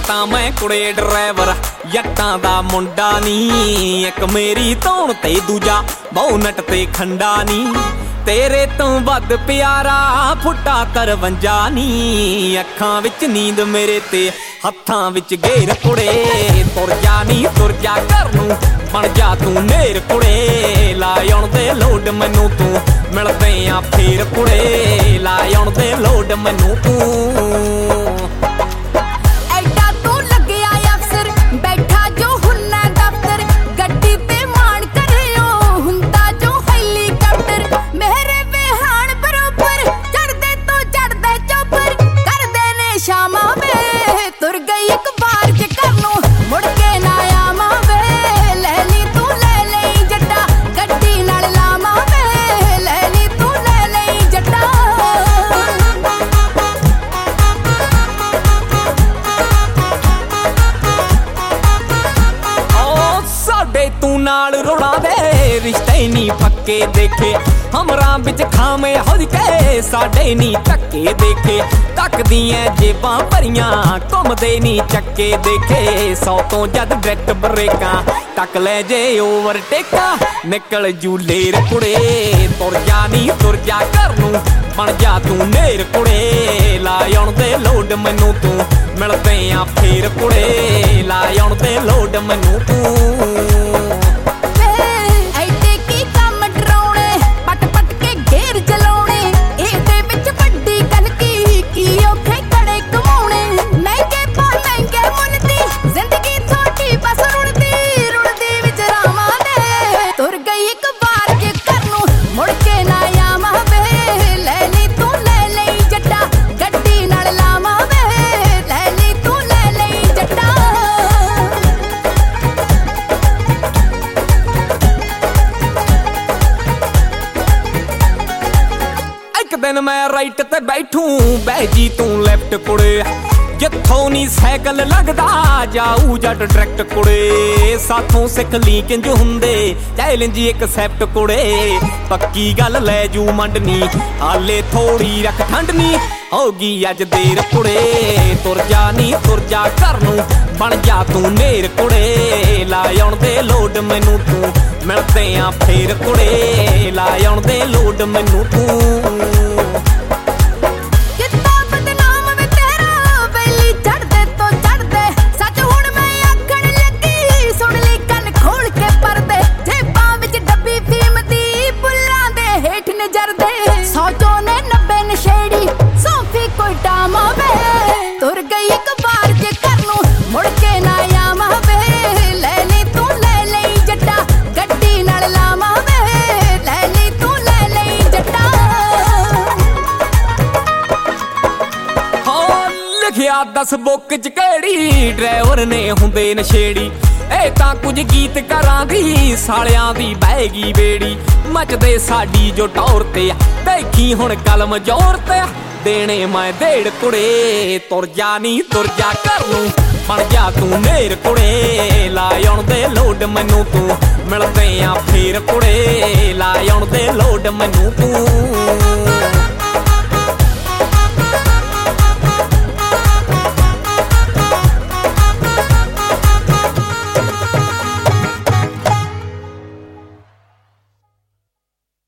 ਤਾਂ ਮੈਂ ਕੁੜੇ ਡਰਾਈਵਰ ਜੱਟਾਂ ਦਾ ਮੁੰਡਾ ਨੀ। ਇੱਕ ਮੇਰੀ ਧੌਣ ਤੇ ਦੂਜਾ ਬੌਨਟ ਤੇ ਖੰਡਾ ਨੀ। ਤੇਰੇ ਤੋਂ ਵੱਧ ਪਿਆਰਾ ਫੁੱਟਾ 53 ਨੀ। ਅੱਖਾਂ ਵਿੱਚ ਨੀਂਦ ਮੇਰੇ ਤੇ ਹੱਥਾਂ ਵਿੱਚ ਗੇਰ ਕੁੜੇ। ਤੁਰ ਜਾ ਨੀ ਤੁਰ ਜਾ ਘਰ ਨੂੰ ਬਣ ਜਾ ਤੂੰ ਨੇਰ ਕੁੜੇ। ਲਾ ਆਉਣ ਦੇ ਲੋਡ ਮੈਨੂੰ ਤੂੰ ਮਿਲਦੇ ਆ ਫੇਰ ਕੁੜੇ। ਲਾ ਆਉਣ ਦੇ ਲੋਡ ਮੈਨੂੰ ਤੂੰ। ਤੂੰ ਨਾਲ ਰੋਣਾ ਦੇ ਰਿਸ਼ਤੇ ਨੀ ਪੱਕੇ ਦੇਖੇ। ਹਮਰਾਂ ਵਿੱਚ ਖਾਵੇਂ ਹੁਜ ਕੇ ਸਾਡੇ ਨੀ ਧੱਕੇ ਦੇਖੇ। ਤੱਕਦੀਆਂ ਜੇਬਾਂ ਭਰੀਆਂ ਘੁੰਮਦੇ ਨੀ ਚੱਕੇ ਦੇਖੇ। 100 ਤੋਂ ਜਦ ਡਾਇਰੈਕਟ ਬ੍ਰੇਕਾਂ ਟੱਕ ਲੈ ਜੇ ਓਵਰਟੇਕਾਂ ਨਿਕਲ ਜੂ ਲੇਰ ਕੁੜੇ। ਤੁਰ ਜਾ ਨੀ ਤੁਰ ਜਾ ਘਰ ਨੂੰ ਬਣ ਜਾ ਤੂੰ ਨੇਰ ਕੁੜੇ। ਲਾ ਆਉਣ ਦੇ ਲੋਡ ਮੈਨੂੰ ਤੂੰ ਮਿਲਦੇ ਆ ਫੇਰ ਕੁੜੇ। ਲਾ ਆਉਣ ਦੇ ਲੋਡ ਮੈਨੂੰ ਤੂੰ। ਦਿਨ ਮੈਂ ਰਾਈਟ ਤੇ ਬੈਠੂ ਬਹਿ ਜੀ ਤੂੰ ਲੈਫਟ ਕੁੜੇ। ਜਿੱਥੋਂ ਨੀ ਸਾਈਕਲ ਲੱਗਦਾ ਜਾਊ ਜੱਟ ਡਾਇਰੈਕਟ ਕੁੜੇ। ਸਾਥੋਂ ਸਿੱਖ ਲਈ ਕਿੰਜ ਹੁੰਦੇ ਚੈਲੰਜ ਐਕਸੈਪਟ ਕੁੜੇ। ਪੱਕੀ ਗੱਲ ਲੈ ਜੂ ਮੰਡਨੀ ਹਾਲੇ ਥੋੜੀ ਰੱਖ ਠੰਡਨੀ ਹੋਗੀ ਅੱਜ ਦੇਰ ਕੁੜੇ। ਤੁਰ ਜਾ ਨੀ ਤੁਰ ਜਾ ਘਰ ਨੂੰ ਬਣ ਜਾ ਤੂੰ ਨੇਰ ਕੁੜੇ। ਲਾ ਆਉਣ ਦੇ ਲੋਡ ਮੈਨੂੰ ਤੂੰ ਮਿਲਦੇ ਆ ਫੇਰ ਕੁੜੇ। ਲਾ ਆਉਣ ਦੇ ਲੋਡ ਮੈਨੂੰ ਤੂੰ। ਲਿਖਿਆ 10 ਬੁੱਕ ਚ ਕਿਹੜੀ ਡਰਾਈਵਰ ਨੇ ਹੁੰਦੇ ਨਸ਼ੇੜੀ। ਇਹ ਤਾਂ ਕੁਝ ਗੀਤ ਕਰਾਂ ਦੀ ਸਾਲਿਆਂ ਦੀ ਬਹਿ ਗਈ ਬੇੜੀ। ਮੱਚਦੇ ਸਾਡੀ ਜੋ ਟੌਰ ਤੇ ਦੇਖੀ ਹੁਣ ਕਲਮ ਜ਼ੋਰ ਤੇ ਦੇਣੇ ਮੈਂ ਢੇੜ ਕੁੜੇ। ਤੁਰ ਜਾ ਨੀ ਤੁਰ ਜਾ ਘਰ ਨੂੰ ਬਣ ਜਾ ਤੂੰ ਨੇਰ ਕੁੜੇ। ਲਾ ਆਉਣ ਦੇ ਲੋਡ ਮੈਨੂੰ ਤੂੰ ਮਿਲਦੇ ਆ ਫੇਰ ਕੁੜੇ। ਲਾ ਆਉਣ ਦੇ ਲੋਡ ਮੈਨੂੰ ਤੂੰ।